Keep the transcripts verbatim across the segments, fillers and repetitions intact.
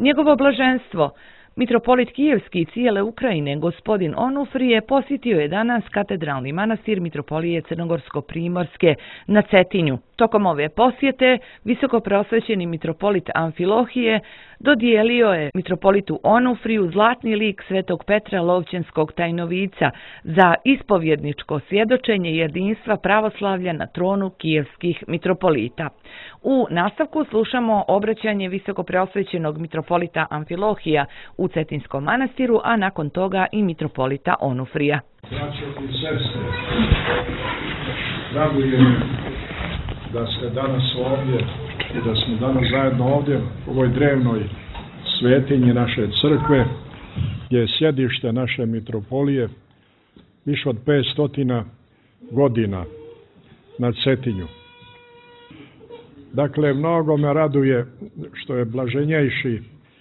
Njegovo blaženstvo, mitropolit Kijevski i cijele Ukrajine, gospodin Onufrije, posjetio je danas katedralni manastir mitropolije Crnogorsko-Primorske na Cetinju. Tokom ove posjete, visokopreosvećeni mitropolit Amfilohije dodijelio je mitropolitu Onufriju zlatni lik svetog Petra Lovćenskog Tajnovica za ispovjedničko svjedočenje jedinstva pravoslavlja na tronu kijevskih mitropolita. U nastavku slušamo obraćanje visokopreosvećenog mitropolita Amfilohija u Cetinskom manastiru, a nakon toga i mitropolita Onufrija. Braćo i sestre, radujem me da ste danas ovdje i da smo danas zajedno ovdje u ovoj drevnoj svetinji naše crkve, gdje je sjedište naše mitropolije više od petsto godina na Cetinju. Dakle, mnogo me raduje što je blaženjejši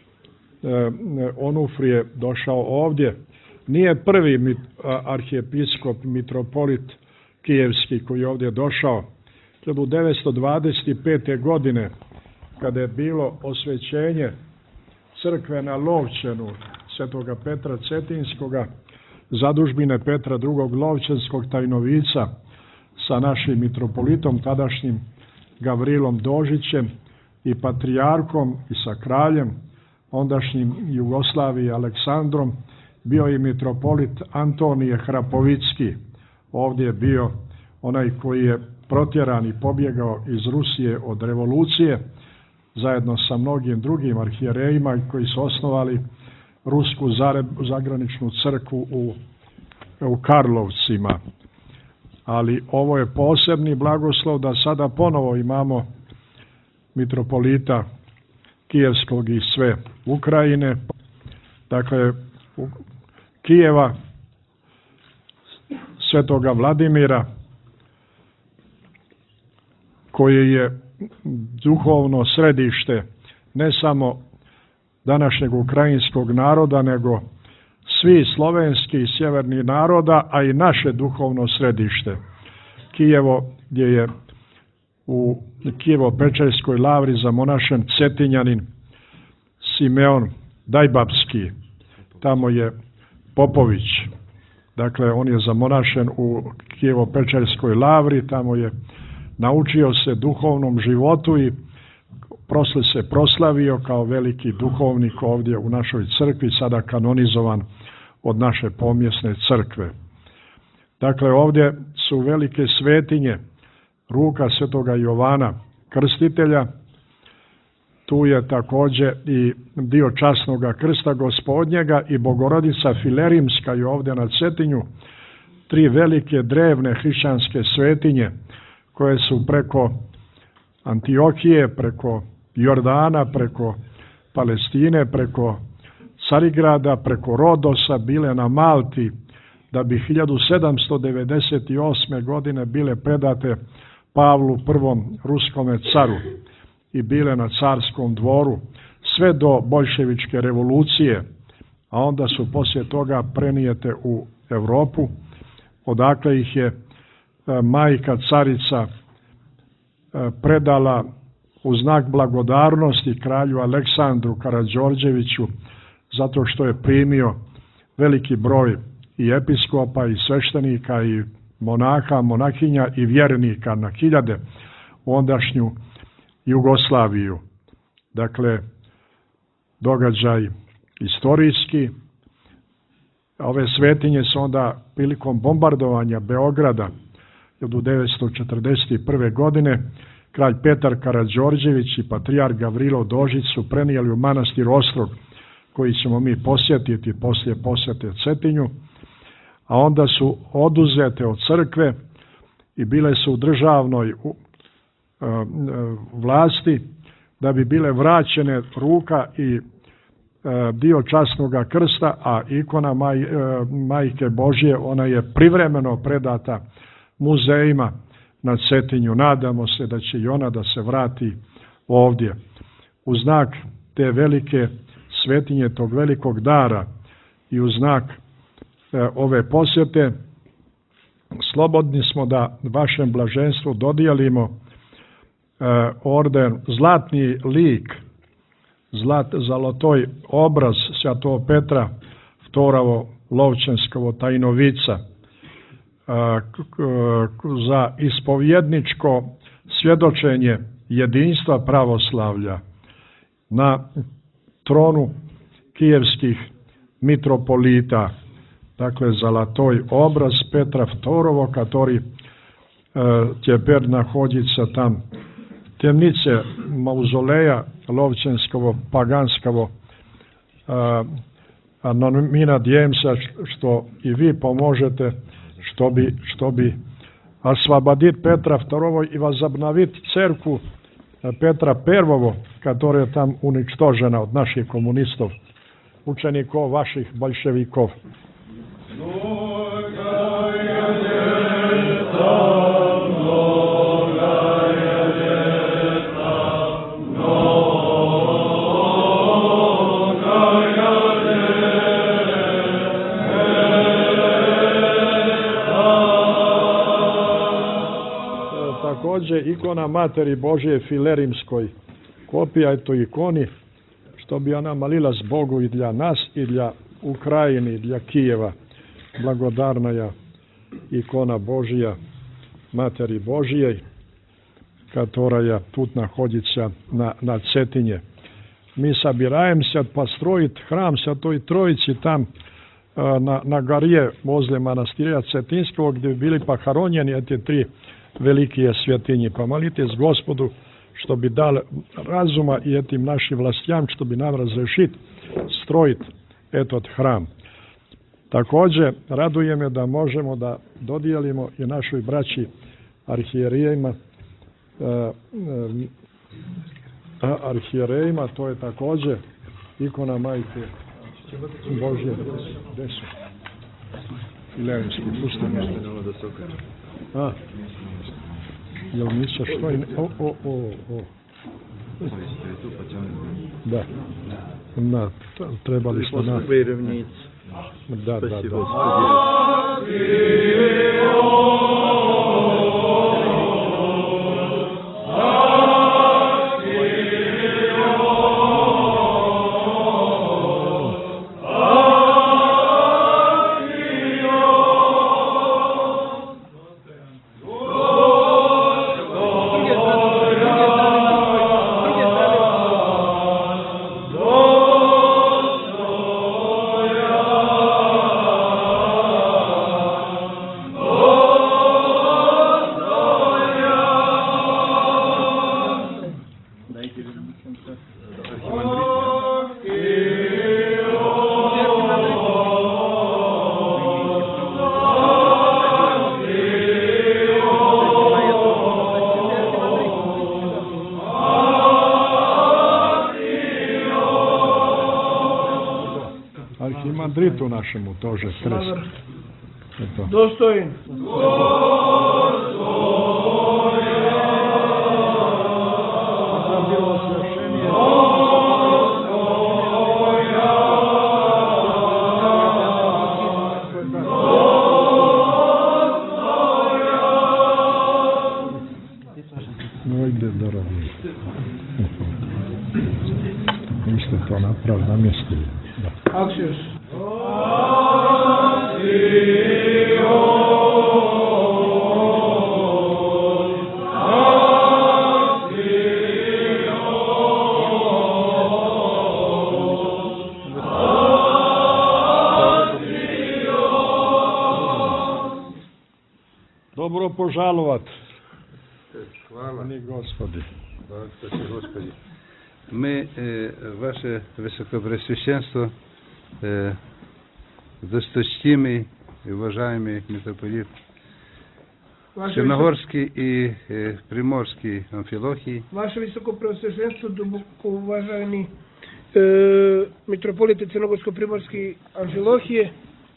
Onufrije došao ovdje. Nije prvi mit, arhijepiskop, mitropolit kijevski koji je ovdje došao. hiljadu devetsto dvadeset pete. godine, kada je bilo osvećenje crkve na Lovćenu svetoga Petra Cetinskoga, zadužbine Petra drugog Lovćenskog Tajnovica sa našim mitropolitom, tadašnjim Gavrilom Dožićem i patrijarkom i sa kraljem ondašnjim Jugoslavije Aleksandrom, bio i mitropolit Antonije Hrapovicki. Ovdje je bio onaj koji je protjeran i pobjegao iz Rusije od revolucije, zajedno sa mnogim drugim arhijerejima koji su osnovali rusku zagraničnu crkvu u, u Karlovcima. Ali ovo je posebni blagoslov da sada ponovo imamo mitropolita Kijevskog i sve Ukrajine, dakle Kijeva, svetoga Vladimira, koji je duhovno središte ne samo današnjeg ukrajinskog naroda, nego svi slovenski i sjeverni naroda, a i naše duhovno središte. Kijevo, gdje je u Kijevo-Pečerskoj lavri zamonašen Cetinjanin Simeon Dajbapski, tamo je Popović. Dakle, on je zamonašen u Kijevo-Pečerskoj lavri, tamo je naučio se duhovnom životu i prosle se proslavio kao veliki duhovnik ovdje u našoj crkvi, sada kanonizovan od naše pomjesne crkve. Dakle, ovdje su velike svetinje, ruka svetoga Jovana Krstitelja, tu je također i dio časnoga krsta Gospodnjega i Bogorodica Filerimska je ovdje na Cetinju, tri velike drevne hrišćanske svetinje koje su preko Antiohije, preko Jordana, preko Palestine, preko Carigrada, preko Rodosa bile na Malti, da bi hiljadu sedamsto devedeset osme. godine bile predate Pavlu prvom ruskome caru i bile na carskom dvoru sve do boljševičke revolucije, a onda su poslije toga prenijete u Europu, odakle ih je majka carica predala u znak blagodarnosti kralju Aleksandru Karađorđeviću, zato što je primio veliki broj i episkopa i sveštenika i monaha, monahinja i vjernika na hiljade u ondašnju Jugoslaviju. Dakle, događaj istorijski. Ove svetinje su onda prilikom bombardovanja Beograda hiljadu devetsto četrdeset prve. godine kralj Petar Karađorđević i patrijarh Gavrilo Dožić su prenijeli u manastir Ostrog, koji ćemo mi posjetiti poslije posjete Cetinju, a onda su oduzete od crkve i bile su u državnoj uh, uh, vlasti, da bi bile vraćene ruka i uh, dio časnoga krsta, a ikona maj, uh, Majke Božje, ona je privremeno predata muzejima na Cetinju. Nadamo se da će i ona da se vrati ovdje. U znak te velike svetinje, tog velikog dara i u znak e, ove posjete, slobodni smo da vašem blaženstvu dodijelimo e, orden, zlatni lik zlat, zlatoj obraz Svetog Petra Vtorovo Lovćenskovo tajnovica, za ispovjedničko svjedočenje jedinstva pravoslavlja na tronu kijevskih mitropolita. Dakle, zlatoj obraz Petra Vtorovo, который теперь находится там в темнице мавзолея Lovćenskovo Paganskovo. Но мы надеемся, что и вы поможете, чтобы, чтобы освободить Петра Второго и возобновить церковь Петра Первого, которая там уничтожена от наших коммунистов, учеников ваших большевиков. Također ikona Materi Božje Filerimskoj, kopija eto ikoni, što bi ona molila s Bogu i dla nas, i dla Ukrajine, i dla Kijeva. Благодарная икона Божья, Матери Божьей, которая тут находится на, на Цетине. Мы собираемся построить храм Святой Троицы там, э, на, на горе возле монастыря Цетинского, где были похоронены эти три великие святыни. Помолитесь Господу, чтобы дал разума и этим нашим властям, чтобы нам разрешить строить этот храм. Također, raduje me da možemo da dodijelimo i našoj braći arhijerejima, arhijerejima, to je također ikona Majke Božje. Gde su? Filerimski, pustimo. A, jel misliš što je? O, o, o, o. Da. Da, trebali smo na... Da, da, da. Arhimandritu našemu тоже kres. Dostojen. No ide dorobi. Vi ste to napravili, namjestili. Aksios. Dobro požalovat. Hvala. Ni Gospodi. Благодарствуйте, Господи. Мы, э, Ваше Высокопреосвященство, э, досточтимый и уважаемый митрополит Ваше Черногорский и э, Приморский Амфилохий, Ваше Високопреосвященство, дубоко уважаемый э, митрополит Черногорско-Приморский Амфилохии,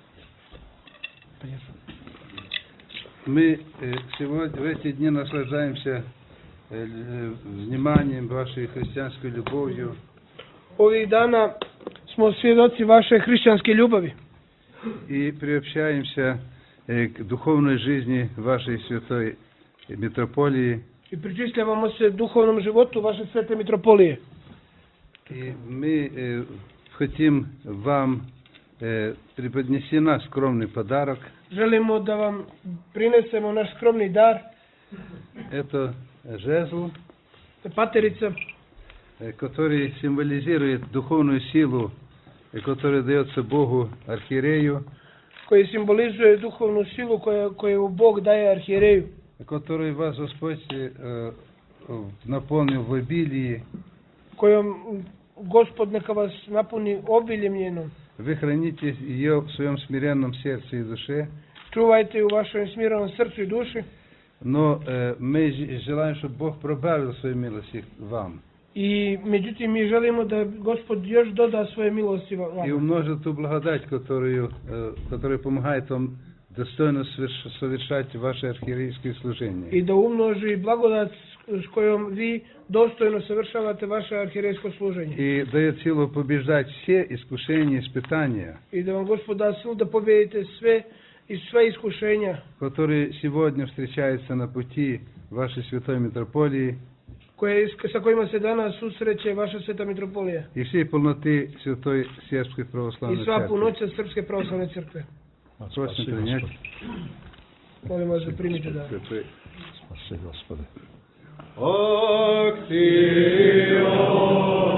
мы э, сегодня, в эти дни наслаждаемся э, вниманием вашей христианской любовью. ovih dana smo svjedoci vaše hrišćanske ljubavi И приобщаемся э, к духовной жизни вашей святой митрополии. i pričisljavamo se duhovnom životu vaše svete mitropolije. И мы э, хотим вам э, преподнести наш скромный подарок. Želimo da vam prinesemo naš skromni dar, Это жезл, paterica, э, который символизирует духовную силу, э, которая дается Богу архиерею, koji simbolizuje duhovnu silu koja, koju Bog daje arhijereju, который вас Господь э, э, наполнил в обилии. kojom Gospod neka vas napuni obiljem njenom. Вы храните ее в своем смиренном сердце и душе. Čuvajte ju u vašem smirenom srcu i duši. Но э, мы ж- желаем, чтобы Бог пробавил свои милости вам I međutim mi želimo da Gospod još doda svoje milosti и vama. умножит ту благодать, которую, э, которая помогает вам достойно соверш- совершать ваше архиерейское служение. I da umnoži blagodat s kojom vi dostojno savršavate vaše arhijerejsko služenje. И дает силу побеждать все искушения, испытания, I da vam Gospod da silu da pobijedite sve i sve iskušenja которые сегодня встречаются на пути вашей святой митрополии koje, sa kojima se danas susreće vaša sveta mitropolija. и всей полноты Святой Сербской I Православной sva Церкви. punoća Srpske pravoslavne crkve. Просим принять. Molim vas da primite dar. Святой Spasi, Gospode. Actio